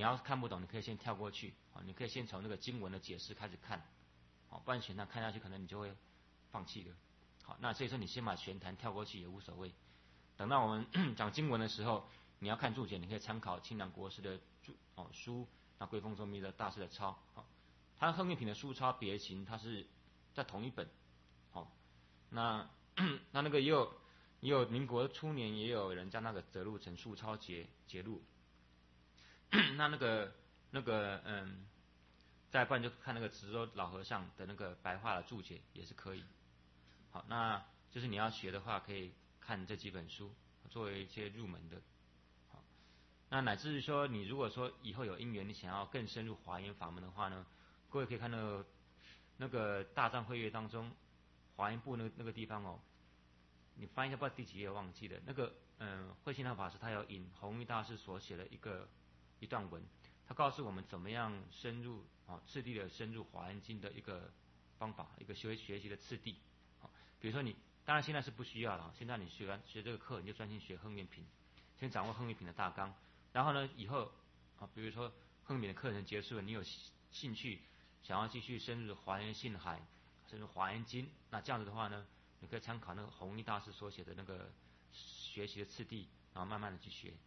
要看不懂，你可以先跳过去，你可以先从那个经文的解释开始看，不然全坛看下去可能你就会放弃了。好，那所以说你先把全坛跳过去也无所谓。等到我们讲经文的时候，你要看注解，你可以参考清凉国师的书，那归峰宗密的大师的抄，他亨运品的书抄别行，它是在同一本，那个也有民国初年也有人将那个折录成书抄节录，再不然就看那个慈州老和尚的那个白话的注解也是可以。好，那就是你要学的话，可以看这几本书作为一些入门的。好，那乃至于说你如果说以后有因缘，你想要更深入华严法门的话呢，各位可以看那个大藏会页当中华严部那个地方你翻一下，不知道第几页忘记了。那个慧心大法师他有引弘一大师所写的一段文，他告诉我们怎么样深入次第的深入华严经的一个方法，一个学习的次第。比如说你当然现在是不需要了，现在你学这个课你就专心学亨运品，先掌握亨运品的大纲，然后呢以后比如说亨运品的课程结束了，你有兴趣想要继续深入华严性海，深入华严经，那这样子的话呢，你可以参考那个弘一大师所写的那个学习的次第，然后慢慢的去学。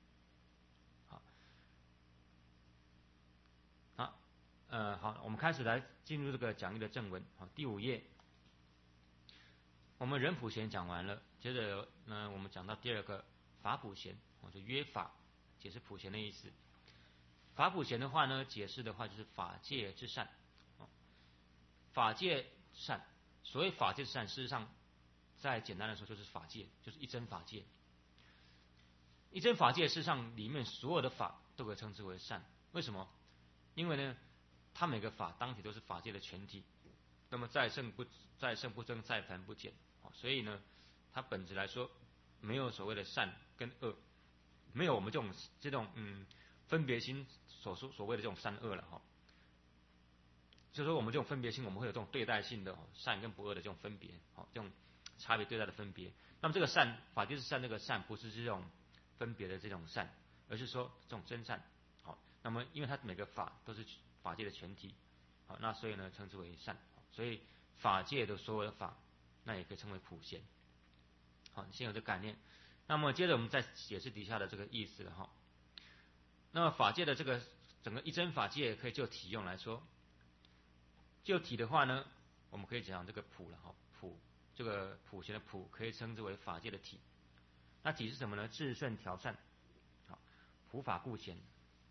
好，我们开始来进入这个讲义的正文。第5页，我们人普贤讲完了，接着呢，我们讲到第2个法普贤，就约法，解释普贤的意思。法普贤的话呢，解释的话就是法界之善，法界善。所谓法界之善，事实上再简单的说就是法界，就是一真法界。一真法界事实上里面所有的法都可以称之为善，为什么？因为呢，它每个法当体都是法界的全体，那么再胜不增，再凡不减，所以呢，它本质来说没有所谓的善跟恶，没有我们这种分别心所谓的这种善恶了就是说我们这种分别心，我们会有这种对待性的善跟不恶的这种分别，这种差别对待的分别。那么这个善，法界之善，这个善不是这种分别的这种善，而是说这种真善。那么因为它每个法都是法界的全体，那所以呢称之为善。所以法界的所有的法，那也可以称为普贤。好，先有这个概念。那么接着我们再解释底下的这个意思了那么法界的这个整个一真法界，可以就体用来说。就体的话呢，我们可以讲这个普了普，这个普贤的普可以称之为法界的体。那体是什么呢？至顺调善，普法故贤。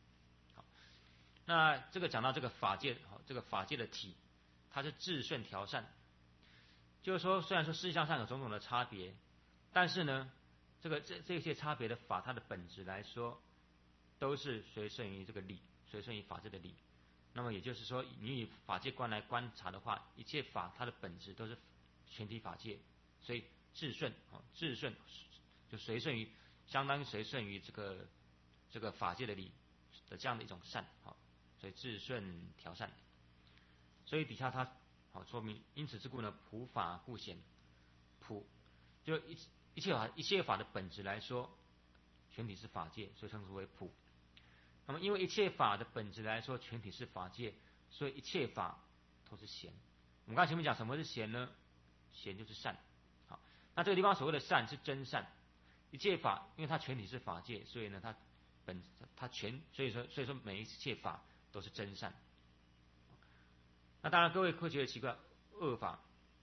那这个讲到这个法界，这个法界的体，它是至顺调善，就是说虽然说事项上有种种的差别，但是呢，这些差别的法，它的本质来说，都是随顺于这个理，随顺于法界的理。那么也就是说，你以法界观来观察的话，一切法它的本质都是全体法界，所以至顺就相当于随顺于这个法界的理的这样的一种善所以至顺调善。所以底下它说明，因此之故呢，普法故贤。普就一切法的本质来说，全体是法界，所以称之为普。那么因为一切法的本质来说，全体是法界，所以一切法都是贤。我们刚才前面讲什么是贤呢？贤就是善。好，那这个地方所谓的善是真善。一切法因为它全体是法界，所以呢所以说每一切法都是真善。那当然各位会觉得奇怪，恶法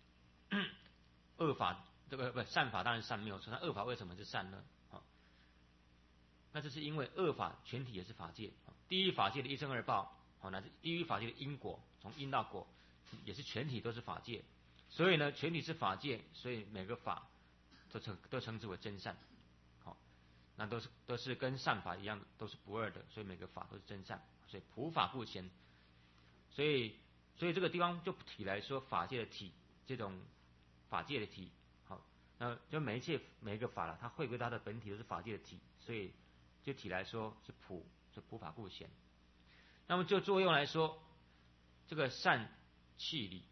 这个善法当然是善没有错，那恶法为什么是善呢？那这是因为恶法全体也是法界，第一法界的一生二报，乃至第一法界的因果，从因到果也是全体都是法界，所以呢全体是法界，所以每个法都称之为真善。那都是跟善法一样，都是不二的，所以每个法都是真善，所以普法故贤。所以这个地方就体来说，法界的体，这种法界的体，那就每一个法了，它回归它的本体都是法界的体，所以就体来说是普法故贤。那么就作用来说，这个善气理，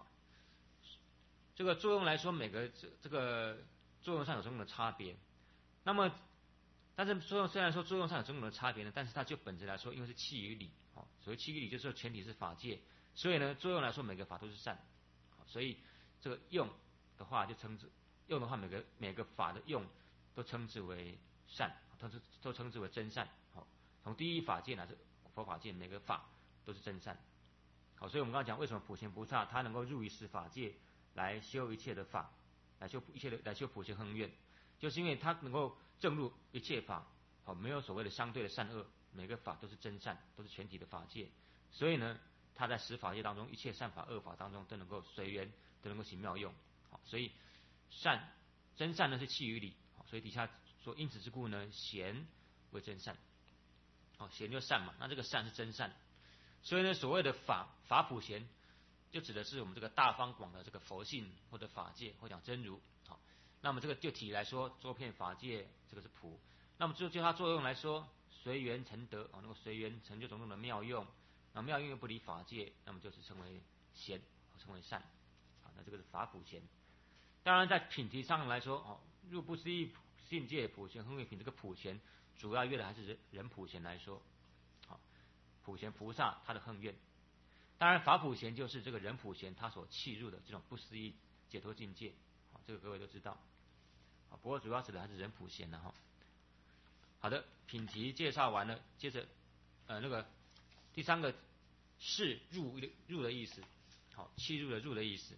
这个作用来说，每个这个作用上有什么的差别？那么但是虽然说作用上有种种的差别呢，但是它就本质来说，因为是气与理，所谓气与理就是说前提是法界，所以呢作用来说每个法都是善，所以这个用的话就称之用的话每个法的用都称之为善，都称之为真善。从第一法界乃至佛法界，每个法都是真善。好，所以我们刚刚讲为什么普贤菩萨他能够入于十法界来修一切的法，来修普贤恒愿，就是因为他能够证入一切法，没有所谓的相对的善恶，每个法都是真善，都是全体的法界。所以呢，他在十法界当中，一切善法恶法当中都能够随缘，都能够行妙用。所以真善呢是气与理，所以底下说因此之故呢，贤为真善。贤就善嘛，那这个善是真善。所以呢，所谓的法普贤，就指的是我们这个大方广的这个佛性或者法界，或讲真如。好，那么这个就体来说，周遍法界这个是普。那么就它作用来说，随缘成德，能够随缘成就种种的妙用。那妙用又不离法界，那么就是称为贤，称为善。好，那这个是法普贤。当然在品题上来说，入不思议境界普贤恒愿品这个普贤，主要约的还是人普贤来说。普贤菩萨他的恒愿，当然法普贤就是这个人普贤他所契入的这种不思议解脱境界，这个各位都知道。不过主要指的还是人普贤的哈。好的，品题介绍完了，接着那个第三个是入的意思，契入的入的意思。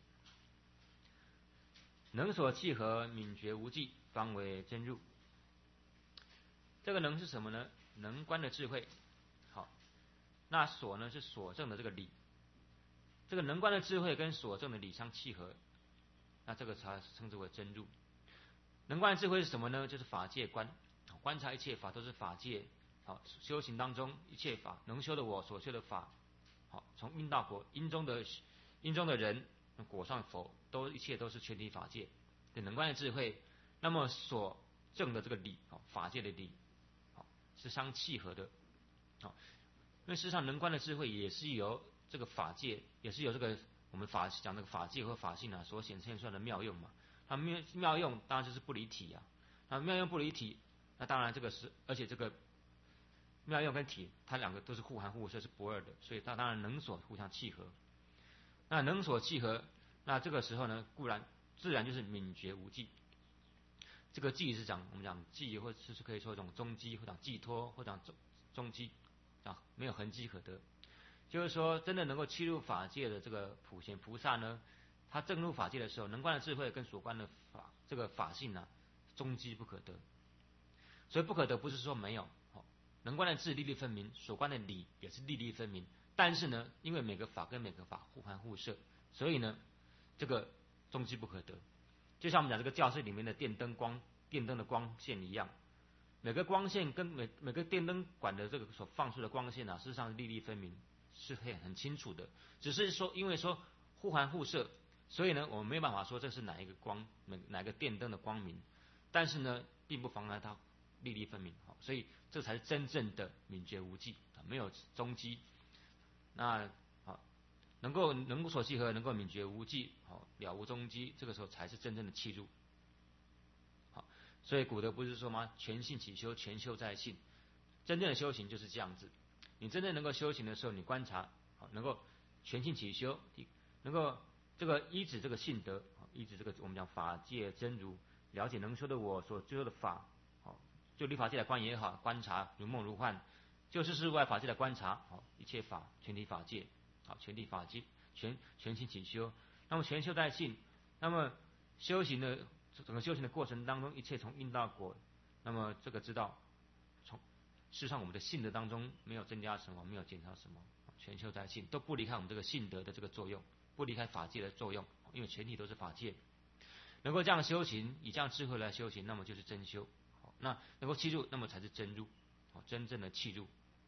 能所契合，泯绝无际，方为真入。这个能是什么呢？能观的智慧。那所呢是所证的这个理，这个能观的智慧跟所证的理相契合，那这个才称之为真入。能观的智慧是什么呢？就是法界观，观察一切法都是法界。修行当中一切法能修的我所修的法，从因到果，因中的人，果上佛，一切都是全体法界。对能观的智慧，那么所证的这个理，法界的理，是相契合的。因为事实上能观的智慧也是由这个法界，也是由这个我们讲这个法界和法性所显现出来的妙用嘛。它妙用当然就是不离体啊。那妙用不离体，那当然这个是，而且这个妙用跟体它两个都是互含互摄，是不二的，所以它当然能所互相契合。那能所契合，那这个时候呢，固然自然就是泯绝无际。这个际是我们讲际，或者是可以说一种中基，或者寄托，或者中基。没有痕迹可得，就是说真的能够契入法界的这个普贤菩萨呢，他证入法界的时候，能观的智慧跟所观的这个法性终基不可得。所以不可得不是说没有，能观的智粒粒分明，所观的理也是粒粒分明。但是呢，因为每个法跟每个法互含互摄，所以呢，这个终基不可得。就像我们讲这个教室里面的电灯的光线一样。每个光线跟每个电灯管的这个所放出的光线事实上粒粒分明，是很清楚的。只是说因为说互含互摄，所以呢我们没有办法说这是哪一个光，哪个电灯的光明。但是呢，并不妨碍它粒粒分明，所以这才是真正的泯绝无际，没有踪迹。那能所契合，能够泯绝无际，了无踪迹，这个时候才是真正的契入。所以古德不是说吗？全信起修，全修在信。真正的修行就是这样子。你真正能够修行的时候，你观察，能够全信起修，能够这个依止这个信德，依止这个我们讲法界真如，了解能修的我所修的法，就离法界来观也好，观察如梦如幻，就事事外法界来观察，一切法全体法界，全体法界全信起修。那么全修在信，那么修行的。整个修行的过程当中，一切从因到果，那么这个知道，事实上我们的信德当中没有增加什么，没有减少什么，全修在信，都不离开我们这个信德的这个作用，不离开法界的作用，因为全体都是法界。能够这样修行，以这样智慧来修行，那么就是真修。那能够契入，那么才是真入，真正的契入。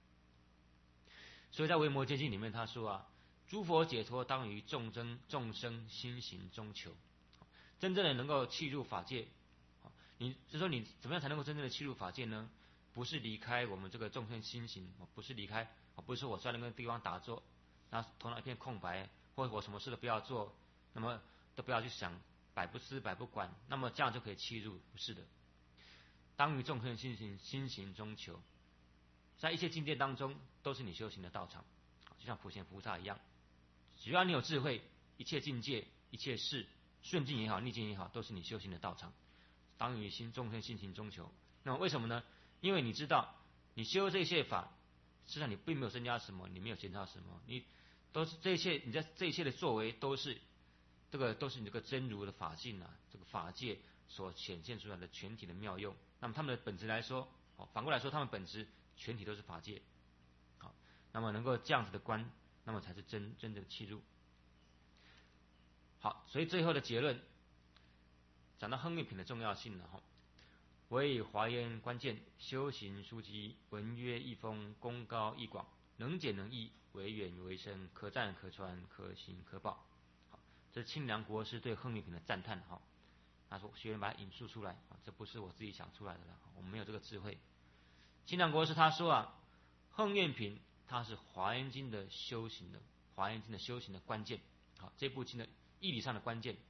所以在《维摩诘经》里面他说诸佛解脱当于众生心行中求。真正的能够契入法界，你就说你怎么样才能够真正的契入法界呢？不是离开我们这个众生心行，不是离开，不是说我在那个地方打坐，然后头脑一片空白，或者我什么事都不要做，那么都不要去想，百不思百不管，那么这样就可以契入，不是的。 当于众生心行中求，在一切境界当中都是你修行的道场，就像普贤菩萨一样，只要你有智慧，一切境界、一切事，顺境也好，逆境也好，都是你修行的道场。当于众生心行中求。那么为什么呢？因为你知道，你修这些法，实际上你并没有增加什么，你没有减少什么，你都是这一切，你在这一切的作为都是都是你这个真如的法性啊，这个法界所显现出来的全体的妙用。那么他们的本质来说，反过来说，他们本质全体都是法界。好，那么能够这样子的观，那么才是真正的契入。好，所以最后的结论讲到亨运品的重要性了哈。为华严关键，修行书籍，文约义风，功高义广，能解能易，为远为深，可赞可传，可行可报。好，这是清凉国师对亨运品的赞叹哈。他说学员把它引述出来，这不是我自己想出来的了，我们没有这个智慧。清凉国师他说啊，亨运品它是华严经的修行的关键，好，这部经的义理上的关键。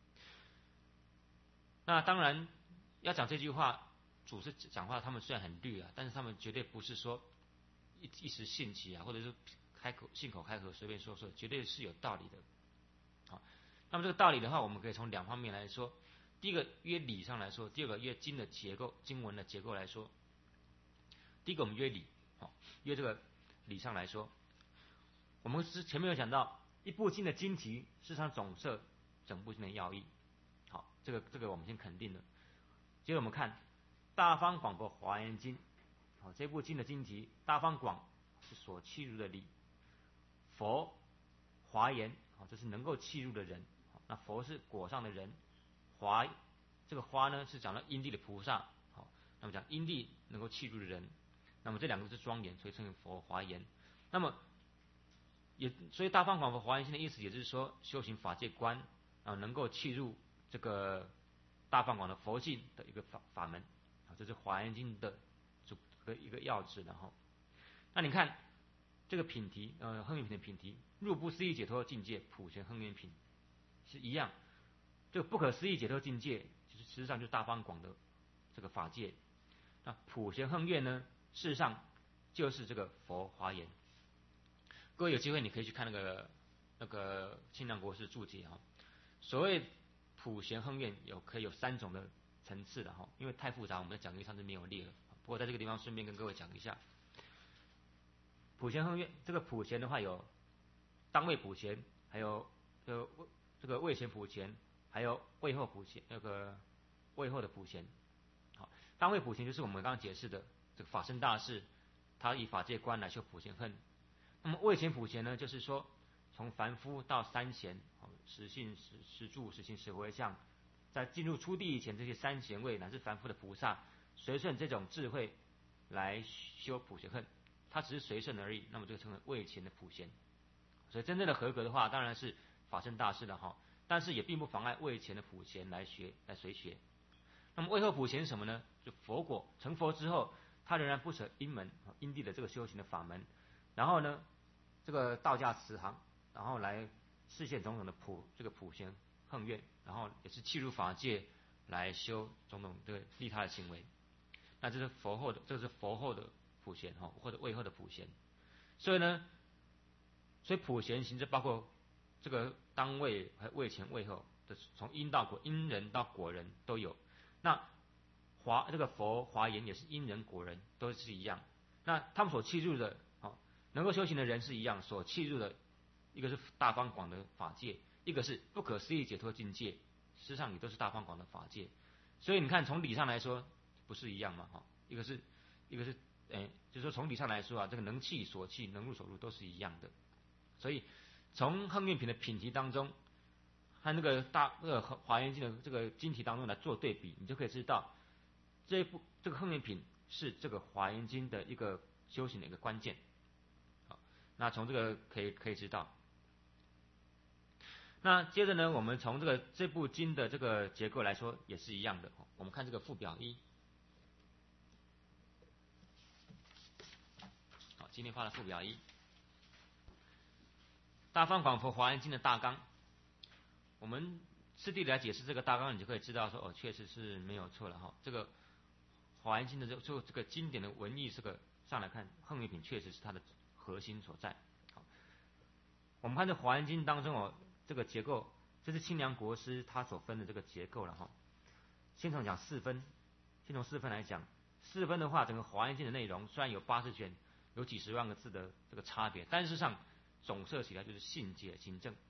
那当然要讲这句话，祖师讲话他们虽然很绿啊，但是他们绝对不是说一时兴起啊，或者是信口开河随便说说，绝对是有道理的。好，那么这个道理的话，我们可以从两方面来说。第一个约理上来说，第二个约经的结构、经文的结构来说。第一个我们约理，约这个理上来说，我们前面有讲到，一部经的经题事实上总摄整部经的要义。好，这个我们先肯定了。接着我们看《大方广佛华严经》，好，这部经的经题，大方广是所契入的理，佛华严，好，这是能够契入的人。那佛是果上的人，这个花呢是讲到因地的菩萨，好，那么讲因地能够契入的人，那么这两个是庄严，所以称为佛华严。那么所以大方广佛华严经的意思，也就是说修行法界观啊，能够契入这个大方广的佛性的一个法门啊，这是华严经的一个要旨。然后，那你看这个品题，亨运品的品题，入不思议解脱境界，普贤亨运品是一样。这个不可思议解脱境界，就是实际上就是大方广的这个法界。那普贤亨愿呢，事实上就是这个佛华严。各位有机会你可以去看那个清凉国师注解哈。所谓普贤亨愿可以有3种的层次的哈，因为太复杂，我们在讲义上是没有列了。不过在这个地方顺便跟各位讲一下，普贤亨愿这个普贤的话有当位普贤，还有这个位前普贤，还有位后普贤，位后的普贤。好，当位普贤就是我们刚刚解释的这个法身大士，他以法界观来修普贤恨。那么位前普贤呢，就是说从凡夫到三贤，实性、实住、实行、实回向，在进入初地以前，这些三贤位乃至凡夫的菩萨，随顺这种智慧来修普贤恨，他只是随顺而已。那么这个称为位前的普贤。所以真正的合格的话，当然是法身大士的哈，但是也并不妨碍位前的普贤来随学。那么位后普贤是什么呢？就佛果成佛之后，他仍然不舍因门因地的这个修行的法门，然后呢，这个道家慈航，然后来示现种种的这个普贤横愿，然后也是契入法界来修种种这个利他的行为。那这是佛后的普贤哈，或者位后的普贤。所以普贤行者包括这个当位和位前位后的，从因到果，因人到果人都有。那这个佛华严也是因人果人都是一样。那他们所契入的，能够修行的人是一样，所契入的一个是大方广的法界，一个是不可思议解脱境界，实际上也都是大方广的法界。所以你看从理上来说不是一样嘛？一个是就是说从理上来说啊，这个能契所契，能入所入都是一样的。所以从亨运品的品题当中和那个华严经的这个经题当中来做对比，你就可以知道这个亨运品是这个华严经的一个修行的一个关键。好，那从这个可以知道。那接着呢，我们从这部经的这个结构来说也是一样的。我们看这个附表1，好，今天发的附表1。大方广佛华严经的大纲，我们次第来解释这个大纲，你就可以知道说，确实是没有错了哈。这个华严经的这个经典的文义这个上来看，横越品确实是它的核心所在。好，我们看这华严经当中这个结构，这是清凉国师他所分的这个结构了哈。先从讲四分，先从四分来讲，四分的话，整个华严经的内容虽然有80卷，有几十万个字的这个差别，但事实上总摄起来就是信解行证。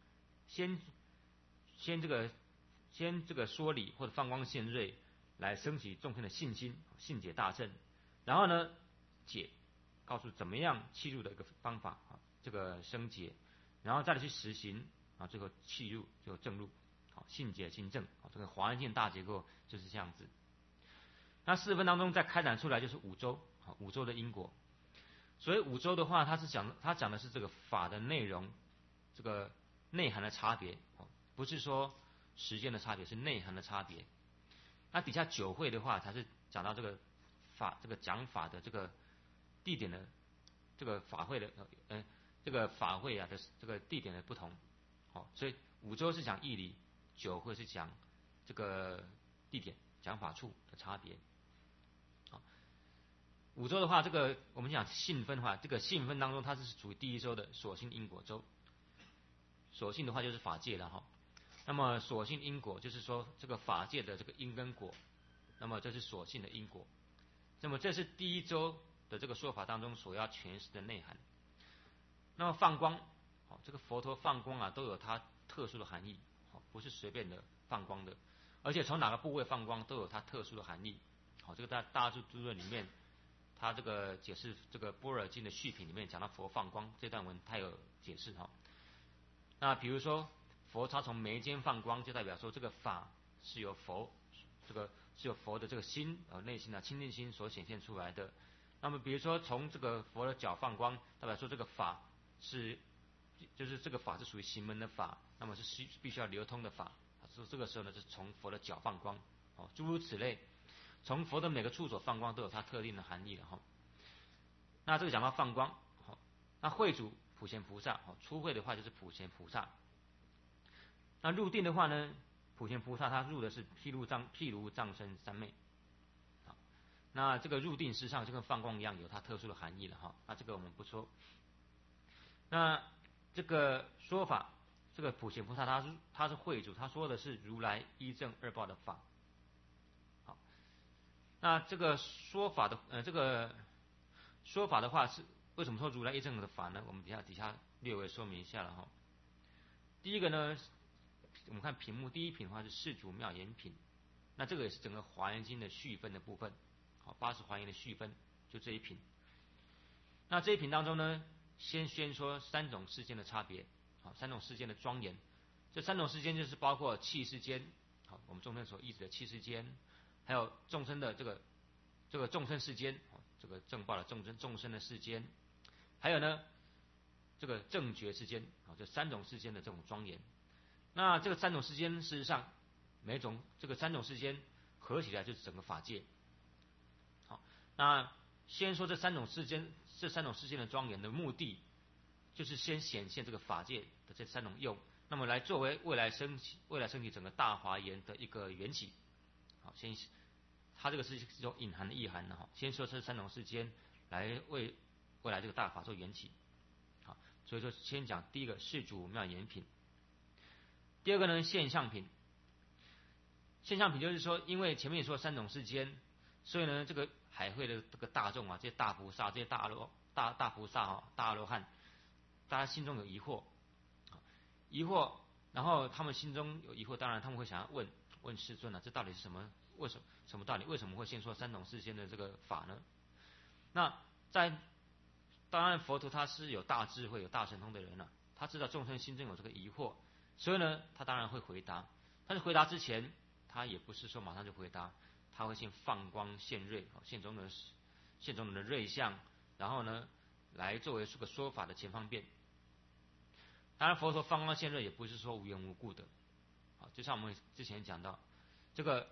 先这个说理或者放光现锐，来升起众生的信心，信解大正。然后呢，解告诉怎么样契入的一个方法啊，这个升解，然后再来去实行啊，最后契入就正入，好，信解行正，这个华严经大结构就是这样子。那四分当中再开展出来就是五洲，五洲的因果。所以五洲的话，它讲的是这个法的内容，这个内涵的差别，不是说时间的差别，是内涵的差别。那底下九会的话，才是讲到这个讲法的这个地点的这个法会的这个法会啊的这个地点的不同。好，所以五洲是讲义理，九会是讲这个地点讲法处的差别。好，五洲的话，这个我们讲性分的话，这个性分当中它是属于第一洲的所性因果洲。所性的话就是法界了哈。那么所性因果就是说这个法界的这个因跟果，那么这是所性的因果。那么这是第一洲的这个说法当中所要诠释的内涵。那么放光，这个佛陀放光啊，都有它特殊的含义，不是随便的放光的，而且从哪个部位放光都有它特殊的含义。好，这个在大智度论里面，它这个解释这个般若经的续品里面讲到佛放光这段文，它有解释哈。那比如说佛他从眉间放光，就代表说这个法是由佛的这个心内心清净心所显现出来的。那么比如说从这个佛的脚放光，代表说这个法就是这个法是属于行门的法，那么是必须要流通的法。所以这个时候呢，是从佛的脚放光，诸如此类，从佛的每个处所放光都有它特定的含义了哈。那这个讲到放光，那会主普贤菩萨，初会的话就是普贤菩萨。那入定的话呢，普贤菩萨他入的是譬如藏身三昧。那这个入定事实上就跟放光一样，有它特殊的含义了哈。那这个我们不说。那这个说法，这个普贤菩萨他是会主，他说的是如来一正二报的法。好，那这个说法的话是为什么说如来一正的法呢？我们底下略微说明一下了哈。第一个呢，我们看品目第一品的话是世主妙言品，那这个也是整个华严经的续分的部分。好，80华严的续分就这一品。那这一品当中呢，先说三种世间的差别，好，三种世间的庄严。这三种世间就是包括气世间，好，我们众生所意指的气世间，还有众生的这个众生世间，这个正报的众生的世间，还有呢这个正觉世间，这三种世间的这种庄严。那这个三种世间，事实上每种这个三种世间合起来就是整个法界。好，那先说这三种世间的庄严的目的，就是先显现这个法界的这三种用，那么来作为未来升起整个大华严的一个缘起。好，它这个是一种隐含的意涵的哈。先说这三种世间来为未来这个大法做缘起。好，所以说先讲第一个世主妙言品。第二个呢，现象品。现象品就是说，因为前面也说三种世间，所以呢，这个海会的这个大众啊，这些大菩萨、这些大菩萨大阿罗汉，大家心中有疑惑，然后他们心中有疑惑，当然他们会想要问世尊啊，这到底是什么？为什么道理？为什么会先说三种世间的这个法呢？那当然佛陀他是有大智慧、有大神通的人了，他知道众生心中有这个疑惑，所以呢，他当然会回答。但是回答之前，他也不是说马上就回答，他会先放光现锐，现中人的锐相，然后呢，来作为这个说法的前方便。当然，佛陀放光现锐也不是说无缘无故的，就像我们之前讲到，这个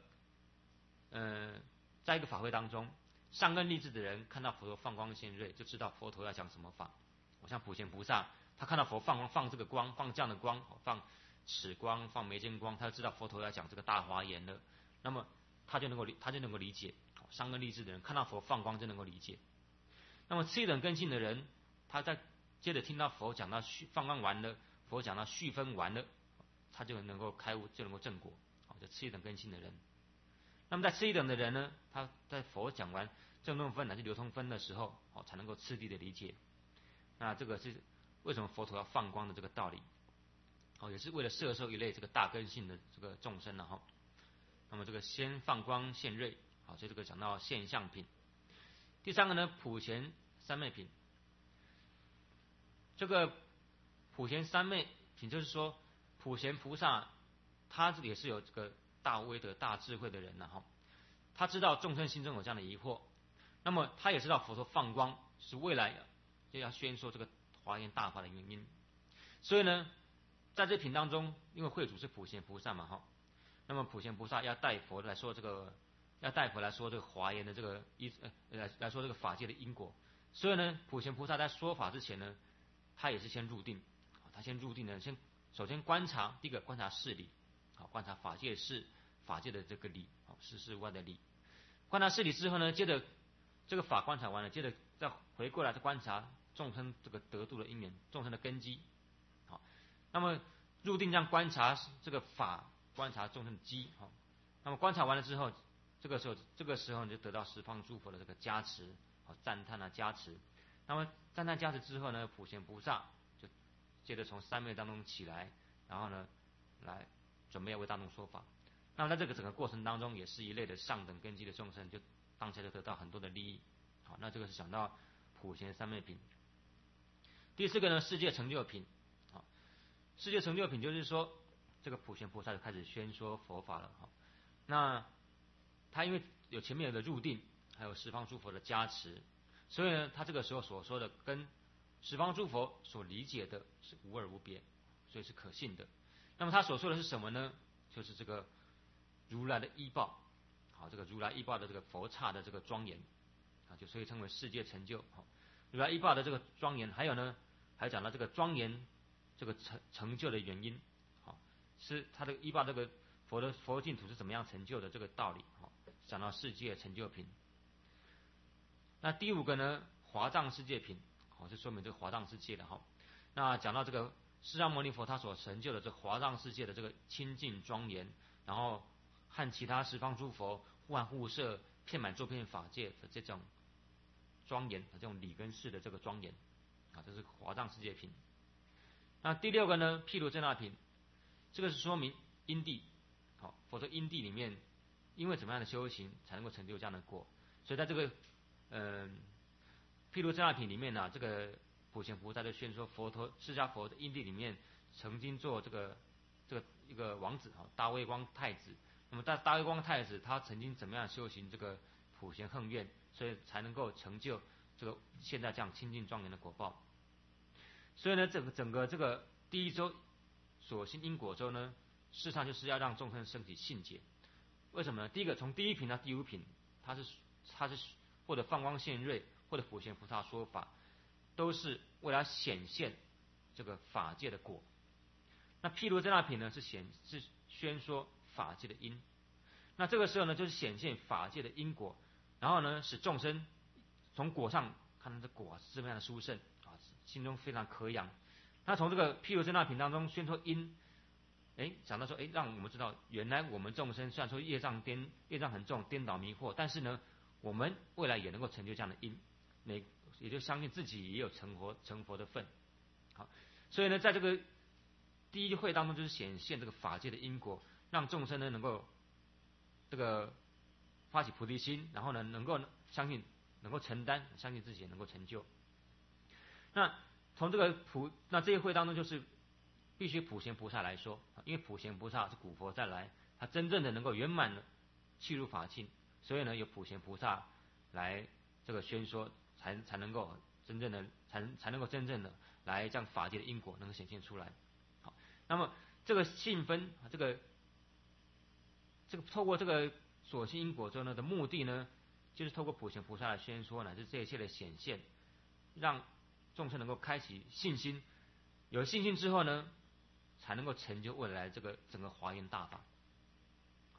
在一个法会当中，上根立志的人看到佛陀放光现锐，就知道佛陀要讲什么法。像普贤菩萨，他看到佛放光，放这个光，放这样的光，放尺光，放眉间光，他就知道佛陀要讲这个大华严了。那么他就能够理解， 三根立志的人，看到佛放光就能够理解。那么次一等根性的人，他在接着听到佛讲到放光完了，佛讲到续分完了，他就能够开悟，就能够正果。好，这次一等根性的人。那么在次一等的人呢，他在佛讲完正动分乃至流通分的时候，才能够次第的理解。那这个是为什么佛陀要放光的这个道理。也是为了摄受一类这个大根性的这个众生了哈。那么这个先放光现瑞，好，所以这个讲到现象品。第三个呢，普贤三昧品。这个普贤三昧品就是说，普贤菩萨他也是有这个大威德、大智慧的人了哈。他知道众生心中有这样的疑惑，那么他也知道佛陀放光是未来就要宣说这个华严大法的原因，所以呢，在这品当中，因为会主是普贤菩萨嘛哈，那么普贤菩萨要带佛来说这个华严的这个来说这个法界的因果，所以呢，普贤菩萨在说法之前呢，他也是先入定，他先入定呢，首先观察，第一个观察事理，好，观察法界事、法界的这个理，好，是事外的理。观察事理之后呢，接着这个法观察完了，接着再回过来再观察众生这个得度的因缘，众生的根基，好，那么入定这样观察这个法，观察众生的基，好，那么观察完了之后，这个时候你就得到十方诸佛的这个加持，好，赞叹啊加持。那么赞叹加持之后呢，普贤菩萨就接着从三昧当中起来，然后呢，来准备要为大众说法。那么在这个整个过程当中，也是一类的上等根基的众生，就当下就得到很多的利益。好，那这个是讲到普贤三昧品。第四个呢，世界成就品。好，世界成就品就是说，这个普贤菩萨就开始宣说佛法了。好，那他因为有前面有个入定，还有十方诸佛的加持，所以呢，他这个时候所说的跟十方诸佛所理解的是无二无别，所以是可信的。那么他所说的是什么呢？就是这个如来的依报，好，这个如来依报的这个佛刹的这个庄严，啊，就所以称为世界成就。好，如来依报的这个庄严，还有呢，还讲到这个庄严这个成就的原因，好，是他的依报这个佛净土是怎么样成就的这个道理，好，讲到世界成就品。那第五个呢，华藏世界品，好，就说明这个华藏世界的哈。那讲到这个释迦牟尼佛他所成就的这华藏世界的这个清净庄严，然后和其他十方诸佛互含互摄，遍满周遍法界的这种庄严的这种理根式的这个庄严，啊，这是华藏世界品。那第六个呢，毗卢遮那品，这个是说明因地，好，否则因地里面，因为怎么样的修行才能够成就这样的果，所以在这个毗卢遮那品里面呢，这个普贤菩萨就宣说释迦佛的因地里面曾经做这个一个王子啊，大威光太子。那么大威光太子他曾经怎么样修行这个普贤横愿，所以才能够成就这个现在这样清净庄严的果报。所以呢，整个这个第一周所信因果周呢，事实上就是要让众生升起信解。为什么呢？第一个从第一品到第五品，它是或者放光现瑞，或者普贤菩萨说法，都是为了显现这个法界的果。那毗卢遮那品呢，是宣说法界的因。那这个时候呢，就是显现法界的因果，然后呢，使众生从果上看到这果是这么样的殊胜啊，心中非常可仰。那从这个毗卢遮那品当中宣说因，讲到说，让我们知道，原来我们众生虽然说业障很重，颠倒迷惑，但是呢，我们未来也能够成就这样的因，也就相信自己也有成佛的份。好，所以呢，在这个第一会当中，就是显现这个法界的因果，让众生呢能够这个发起菩提心，然后呢能够相信，能够承担，相信自己也能够成就。那从这个那这一会当中，就是必须普贤菩萨来说，因为普贤菩萨是古佛再来，他真正的能够圆满的契入法境，所以呢，由普贤菩萨来这个宣说，才能够真正的才能够真正的来将法界的因果能够显现出来。好，那么这个信分，这个透过这个所信因果之后呢的目的呢，就是透过普贤菩萨来宣说乃至这一切的显现，让众生能够开启信心，有信心之后呢，才能够成就未来这个整个华严大法。好，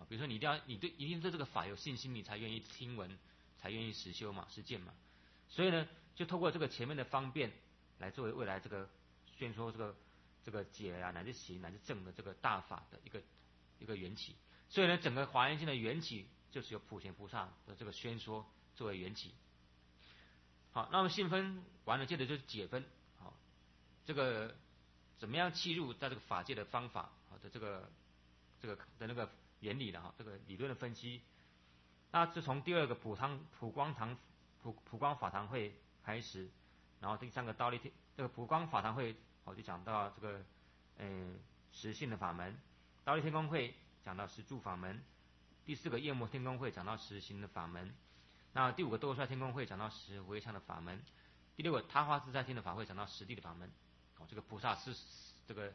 比如说你一定对这个法有信心，你才愿意听闻，才愿意实修嘛，实践嘛。所以呢，就透过这个前面的方便，来作为未来这个宣说这个解啊，乃至行乃至正的这个大法的一个缘起。所以呢，整个华严经的缘起就是由普贤菩萨的这个宣说作为缘起。好，那么性分完了，接着就是解分。好，这个怎么样契入在这个法界的方法好的这个的那个原理的哈，这个理论的分析。那就从第二个普光法堂会开始，然后第三个这个普光法堂会，我就讲到这个实性的法门；忉利天宫会讲到实住法门；第四个夜摩天宫会讲到实行的法门；那第五个斗率天宫会讲到实回向的法门；第六个他化自在天的法会讲到实地的法门。这个菩萨是这个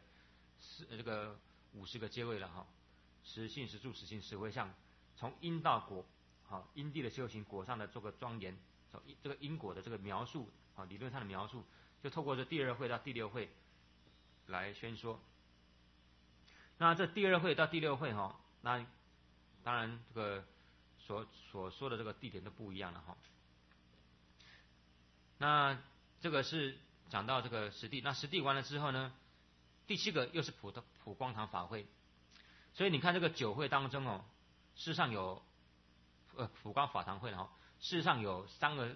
50个阶位了哈，实性、实住、实行、实回向，从因到果。好，因地的修行，果上的做个庄严，这个因果的这个描述，啊，理论上的描述，就透过这第2会到第6会来宣说。那这第2会到第6会哈，那当然这个所说的这个地点都不一样了哈。那这个是讲到这个实地，那实地完了之后呢，第7个又是普光堂法会，所以你看这个9会当中哦，事实上有。普光法堂会，然后事实上有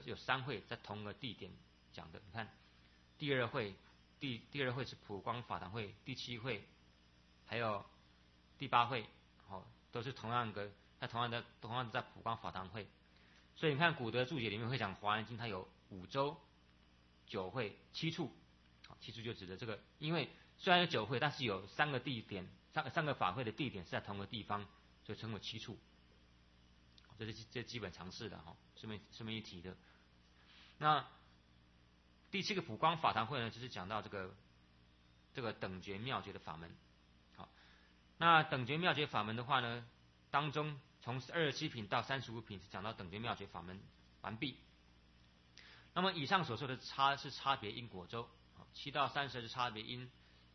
3会在同个地点讲的。你看第2会，第2会是普光法堂会，第7会还有第8会，都是同样在普光法堂会。所以你看古德注解里面会讲华严经，它有5州、9会、7处。7处就指的这个，因为虽然有9会，但是有3个地点，3个法会的地点是在同个地方，所以称为7处。这基本常识的哈，顺便一提的。那第7个普光法堂会呢，就是讲到这个等觉妙觉的法门。好，那等觉妙觉法门的话呢，当中从27品到35品是讲到等觉妙觉法门完毕。那么以上所说的是差别因果州，7到30是差别因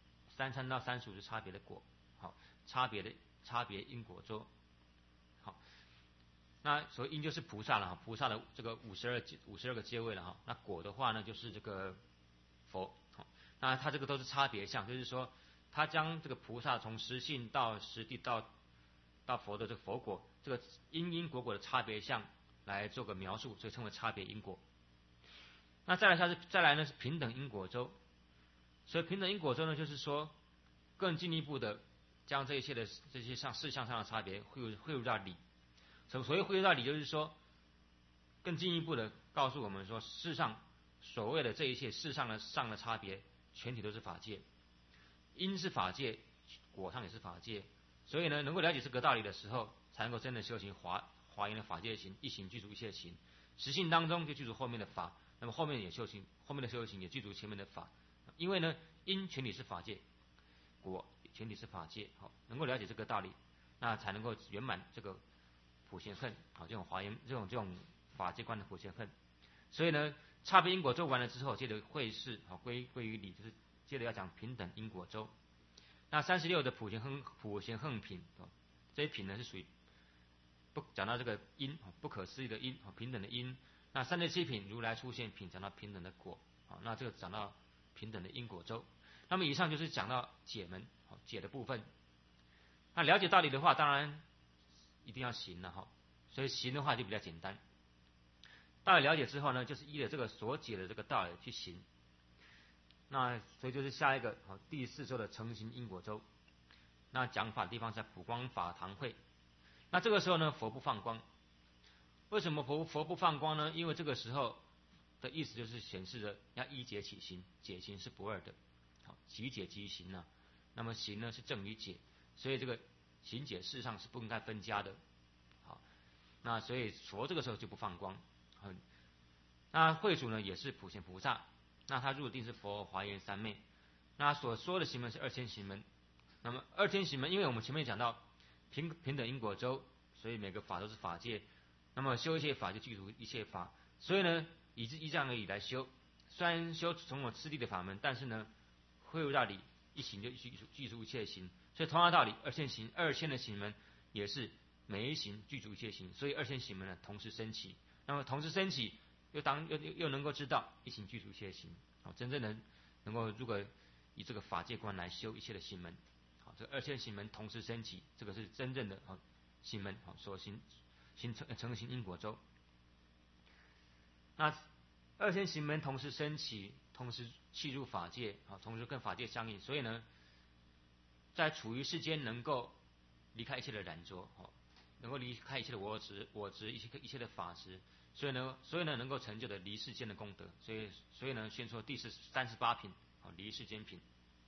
，33到35是差别的果。好，差别因果州。好。那所谓因就是菩萨了哈，菩萨的这个52个阶位了哈。那果的话呢，就是这个佛。那它这个都是差别相，就是说他将这个菩萨从实性到实地到佛的这个佛果，这个因果的差别相来做个描述，所以称为差别因果。那再来呢是平等因果州。所以平等因果州呢，就是说更进一步的将这些事项上的差别汇入到理。所谓汇入到理，就是说更进一步的告诉我们说，世上所谓的这一切事上的差别，全体都是法界，因是法界，果上也是法界。所以呢，能够了解这个道理的时候，才能够真的修行华严的法界行，一行具足一切行，实性当中就具足后面的法，那么后面的修行也具足前面的法。因为呢，因全体是法界，果全体是法界，能够了解这个道理，那才能够圆满这个普贤恨，这种华严这种法界观的普贤恨。所以呢，差别因果周完了之后，接着会是归于理，就是接着要讲平等因果周。那36的普贤恨品，这一品呢是属于讲到这个因，不可思议的因，平等的因。那37品如来出现品，讲到平等的果，那这个讲到平等的因果周。那么以上就是讲到解门解的部分。那了解道理的话，当然一定要行了哈，所以行的话就比较简单。道理了解之后呢，就是依着这个所解的这个道理去行。那所以就是下一个第4周的成行因果周。那讲法的地方在普光法堂会。那这个时候呢，佛不放光。为什么佛不放光呢？因为这个时候的意思就是显示着要依解起行，解行是不二的。即解即行呢，那么行呢是正于解，所以这个行解事实上是不应该分家的。好，那所以佛这个时候就不放光。那会主呢也是普贤菩萨，那他入定是佛华严三昧。那所说的行门是2000行门。那么2000行门，因为我们前面讲到平等因果周，所以每个法都是法界，那么修一切法就具足一切法，所以呢依这样的理来修。虽然修从我次第的法门，但是呢汇入到理，一行就具足一切行。所以同样道理，2000的行门也是每一行具足一切行，所以二千行门呢同时升起。那么同时升起，又能够知道一行具足一切行，好，真正的能够如果以这个法界观来修一切的行门，好，这二千行门同时升起，这个是真正的行门，好，所成行因果周。那二千行门同时升起，同时契入法界，啊，同时跟法界相应，所以呢，在处于世间能够离开一切的染着，能够离开一切的我执一切的法执，所以呢能够成就的离世间的功德，所以呢宣说第38品，离世间品。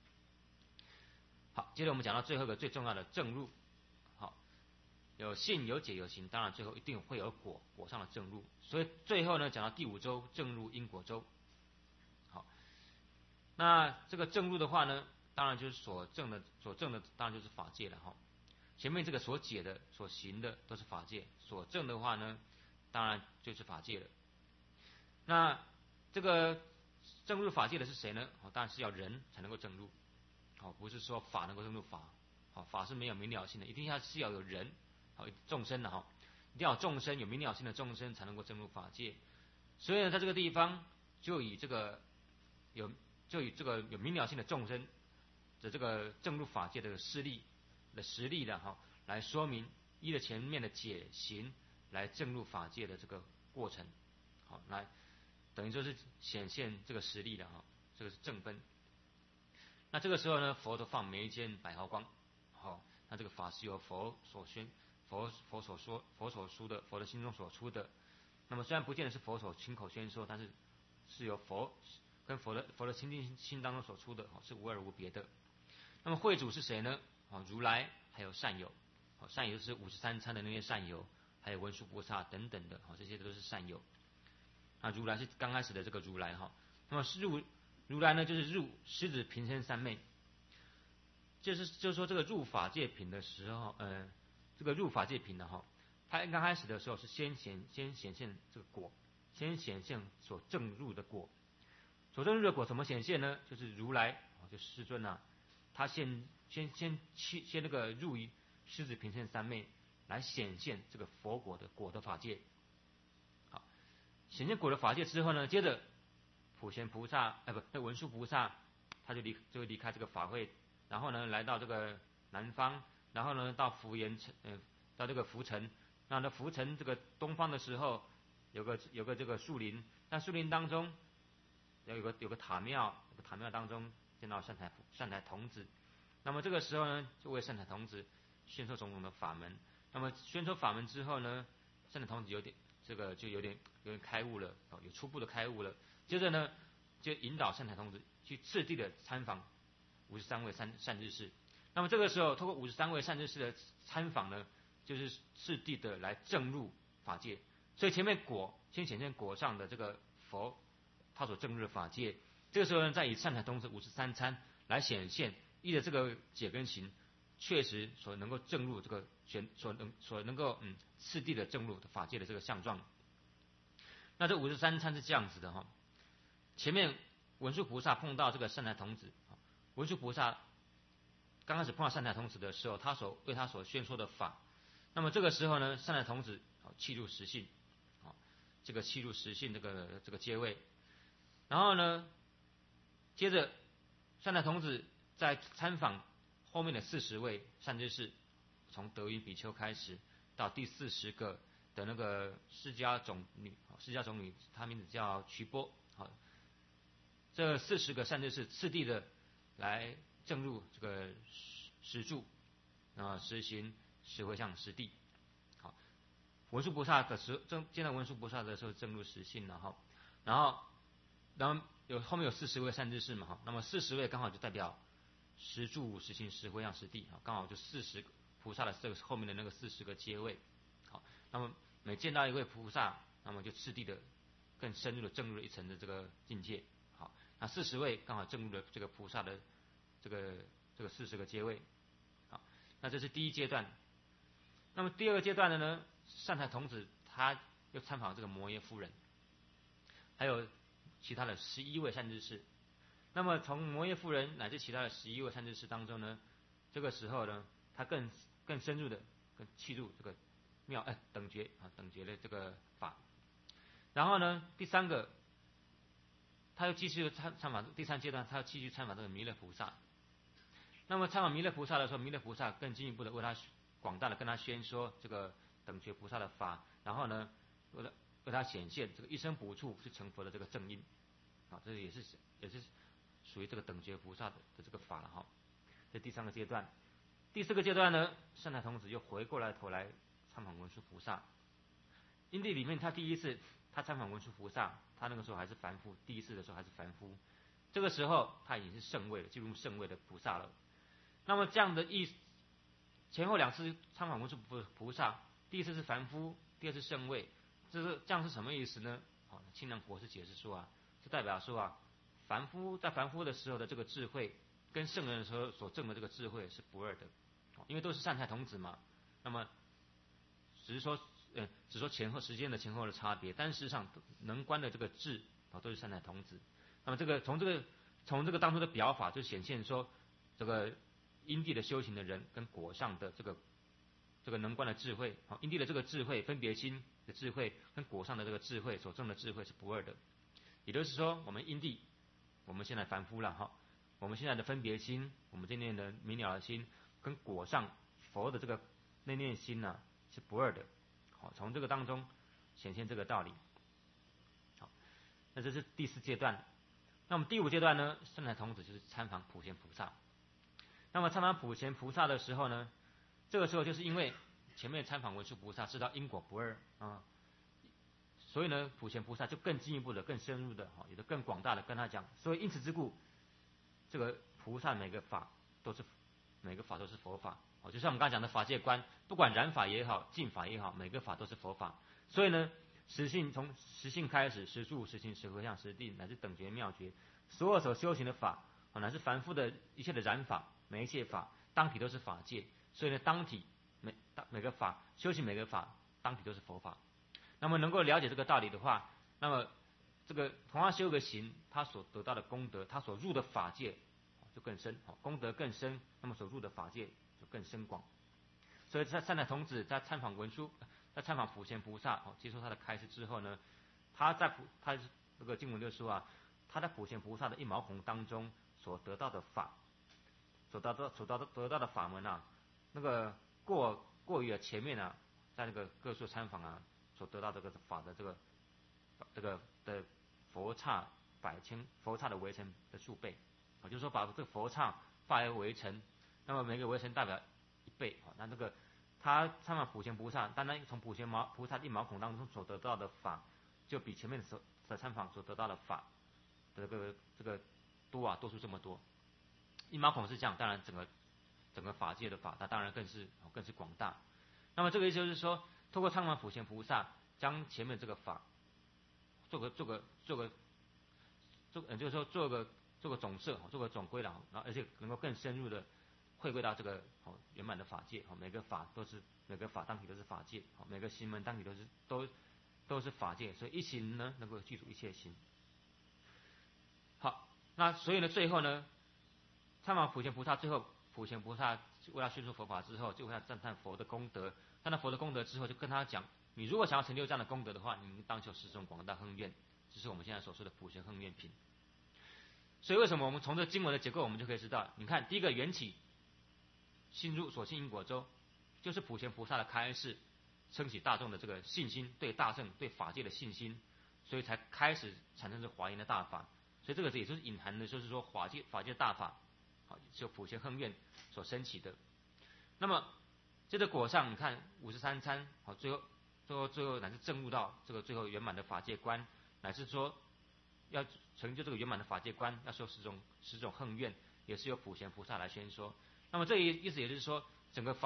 好，接着我们讲到最后一个最重要的正入，好，有信有解有行，当然最后一定会有果上的正入，所以最后呢讲到第5周正入因果周。好，那这个正入的话呢，当然就是所证的当然就是法界了哈。前面这个所解的所行的都是法界，所证的话呢，当然就是法界了。那这个正入法界的是谁呢？当然是要人才能够正入，不是说法能够正入法，法是没有明了性的，一定是要有人，众生的哈，一定要有众生，有明了性的众生才能够正入法界。所以呢，在这个地方就以这个有明了性的众生的这个正入法界的实力的哈，来说明依着前面的解行来正入法界的这个过程，好，来等于说是显现这个实力的哈，这个是正分。那这个时候呢，佛都放眉间百毫光，好，那这个法是由佛所宣，佛所说，佛所说的，佛的心中所出的。那么虽然不见得是佛所亲口宣说，但是由佛跟佛的清净心当中所出的，是无二无别的。那么会主是谁呢？如来还有善友，善友就是53参的那些善友，还有文殊菩萨等等的，这些都是善友。那如来是刚开始的这个如来哈，那么如来呢，就是入狮子平生三昧，就是说这个入法界品的时候，这个入法界品的哈，它刚开始的时候是先显现这个果，先显现所证入的果，所证入的果怎么显现呢？就是如来就师尊啊，他先那个入于狮子平生三昧来显现这个佛果的法界。好，显现果的法界之后呢，接着普贤菩萨文殊菩萨他就会离开这个法会，然后呢来到这个南方，然后呢到到这个浮尘，那浮尘这个东方的时候有个这个树林，那树林当中有个塔庙，塔庙当中见到善财童子，那么这个时候呢就为善财童子宣说种种的法门。那么宣说法门之后呢，善财童子有点开悟了，有初步的开悟了。接着呢就引导善财童子去次第的参访53位善知识。那么这个时候通过53位善知识的参访呢，就是次第的来证入法界。所以前面先显现果上的这个佛他所证入的法界，这个时候呢再以善财童子53参来显现依着这个解跟行确实所能够证入这个所能够次第的证入法界的这个相状。那这53参是这样子的哈，前面文殊菩萨碰到这个善财童子，文殊菩萨刚开始碰到善财童子的时候，为他所宣说的法，那么这个时候呢，善财童子契入实性，这个契入实性这个阶位，然后呢，接着善财童子在参访后面的40位善知识，从德云比丘开始到第40个的那个释迦种女，她名字叫瞿波，这40个善知识次第的来证入这个实住实行实回向实地。好，文殊菩萨的见到文殊菩萨的时候证入实性了哈，然后后面有40位善知识嘛哈，那么40位刚好就代表实住实行实回向实地，刚好就40菩萨的这个后面的那个40个阶位。好，那么每见到一位菩萨，那么就次第的更深入的证入了一层的这个境界。好，那40位刚好证入了这个菩萨的这个40个阶位。好，那这是第一阶段。那么第二个阶段的呢，善财童子他又参访这个摩耶夫人，还有其他的11位善知识。那么从摩耶夫人乃至其他的11位善知识当中呢，这个时候呢，他更深入的契入这个等觉等觉的这个法。然后呢，第三个，他又继续参访第三阶段，他要继续参访这个弥勒菩萨。那么参访弥勒菩萨的时候，弥勒菩萨更进一步的为他广大的跟他宣说这个等觉菩萨的法，然后呢，为他显现这个一生不处是成佛的这个正因，这也是属于这个等觉菩萨的这个法了哈。这第三个阶段。第四个阶段呢，善财童子又回过来头来参访文殊菩萨。因地里面，他第一次他参访文殊菩萨，他那个时候还是凡夫，第一次的时候还是凡夫，这个时候他已经是圣位了，进入圣位的菩萨了。那么这样的前后两次参访文殊菩萨，第一次是凡夫，第二次圣位，这样是什么意思呢？清凉博士解释说啊，是代表说啊，在凡夫的时候的这个智慧，跟圣人的时候所证的这个智慧是不二的，因为都是善财童子嘛。那么只是说前后时间的前后的差别，但事实上能观的这个智都是善财童子。那么从这个当中的表法就显现说，这个因地的修行的人跟果上的这个能观的智慧，因地的这个智慧分别心的智慧跟果上的这个智慧所证的智慧是不二的。也就是说，我们因地，我们现在凡夫了哈，我们现在的分别心，我们这念的明了的心，跟果上佛的这个那念心呢是不二的。好，从这个当中显现这个道理。好，那这是第四阶段。那么第五阶段呢，善财童子就是参访普贤菩萨。那么参访普贤菩萨的时候呢，这个时候就是因为前面参访文殊菩萨知道因果不二啊，所以呢普贤菩萨就更进一步的、更深入的、也就更广大的跟他讲。所以因此之故，这个菩萨每个法都是佛法。就像我们刚才讲的法界观，不管染法也好、净法也好，每个法都是佛法。所以呢，从实性开始，实住、实行、实合相、实定，乃至等觉、妙觉，所有所修行的法，乃至凡夫的一切的染法，每一切法当体都是法界。所以呢，当体每个法修行每个法当体都是佛法。那么能够了解这个道理的话，那么这个同样修个行，他所得到的功德，他所入的法界就更深，功德更深，那么所入的法界就更深广。所以在善财童子在参访普贤菩萨，接受他的开示之后呢，他这个经文就说啊，他在普贤菩萨的一毛孔当中所得到的法，得到的法门啊，那个过于前面啊，在那个各处参访啊所得到这个法的这个的佛刹佛刹的围城的数倍，就是说把这个佛刹化为围城，那么每个围城代表1倍，那这个他参访普贤菩萨，单单从普贤菩萨一毛孔当中所得到的法，就比前面的参访所得到的法的这个多出这么多。一毛孔是这样，当然整个法界的法，它当然更是广大。那么这个意思就是说，透过参访普贤菩萨，将前面这个法就是说做个总摄，做个总归了，然后而且能够更深入的汇归到这个圆满的法界，每个法当体都是法界，每个行门当体都是法界，所以一行呢能够具足一切行。好，那所以呢最后呢，参访普贤菩萨，最后普贤菩萨为他宣说佛法之后，就为他赞叹佛的功德，赞叹佛的功德之后，就跟他讲，你如果想要成就这样的功德的话，你当求10种广大恒愿，这是我们现在所说的普贤恒愿品。所以为什么我们从这经文的结构，我们就可以知道，你看第一个缘起，心入所信因果周，就是普贤菩萨的开示，撑起大众的这个信心，对大乘对法界的信心，所以才开始产生这华严的大法。所以这个也就是隐含的，就是说法界大法，就普贤恒愿所升起的。那么这个果上，你看53参，最后乃至证悟到这个最后圆满的法界观，乃至说要成就这个圆满的法界观，要修10种恒愿，也是由普贤菩萨来宣说。那么这意思也就是说，整个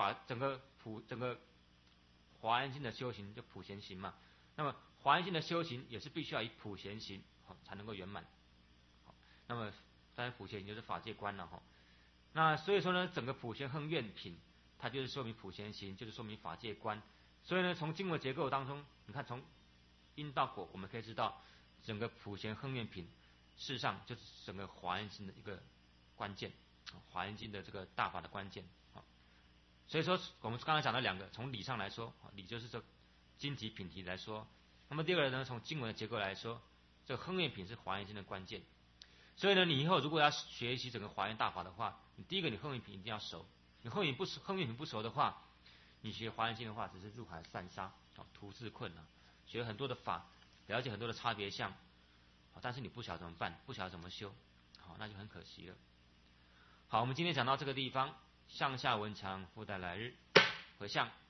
华严经的修行就普贤行嘛。那么华严经的修行也是必须要以普贤行才能够圆满。那么当然普贤行就是法界观了哈。那所以说呢，整个普贤恒愿品，它就是说明普贤行，就是说明法界观。所以呢，从经文结构当中，你看从因到果，我们可以知道，整个普贤恒愿品，事实上就是整个华严经的一个关键，华严经的这个大法的关键。 所以说，我们刚才讲了两个，从理上来说，理就是这经题品题来说。那么第二个呢，从经文的结构来说，这个亨元品是华严经的关键。所以呢，你以后如果要学习整个华严大法的话，你第一个你亨元品一定要熟。你亨元品不熟的话，你学华严经的话，只是入海三沙，徒自困啊。学很多的法，了解很多的差别相，但是你不晓得怎么办，不晓得怎么修，好，那就很可惜了。好，我们今天讲到这个地方，向下文长，复待来日，回向。